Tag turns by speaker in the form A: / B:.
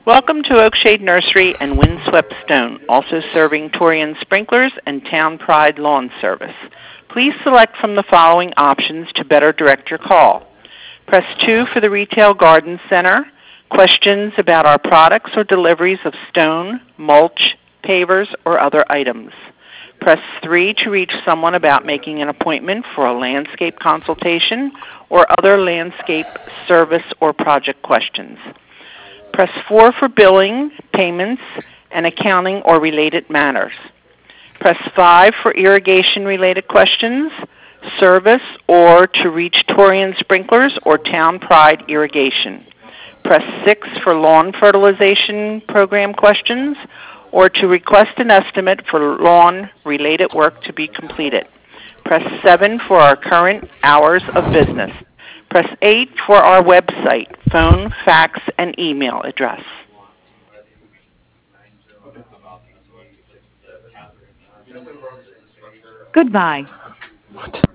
A: Welcome to Oakshade Nursery and Windswept Stone, also serving Torian Sprinklers and Town Pride Lawn Service. Please select from the following options to better direct your call. Press 2 for the Retail Garden Center. Questions about our products or deliveries of stone, mulch, pavers, or other items. Press 3 to reach someone about making an appointment for a landscape consultation or other landscape service or project questions. Press 4 for billing, payments, and accounting or related matters. Press 5 for irrigation-related questions, service, or to reach Torian Sprinklers or Town Pride Irrigation. Press 6 for lawn fertilization program questions or to request an estimate for lawn-related work to be completed. Press 7 for our current hours of business. Press 8 for our website, phone, fax, and email address.
B: Goodbye.
C: What?